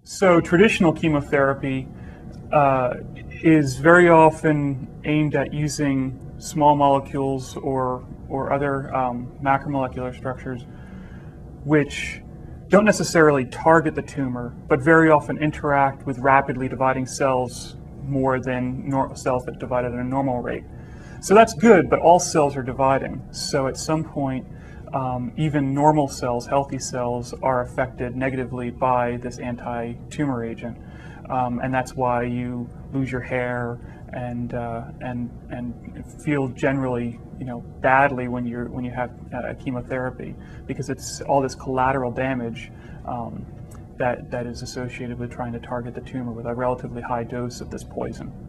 So traditional chemotherapy is very often aimed at using small molecules or other macromolecular structures which don't necessarily target the tumor, but very often interact with rapidly dividing cells more than cells that divide at a normal rate. So that's good, but all cells are dividing. So at some point, even normal cells, healthy cells, are affected negatively by this anti-tumor agent, and that's why you lose your hair and feel generally, badly when you have chemotherapy, because it's all this collateral damage that is associated with trying to target the tumor with a relatively high dose of this poison.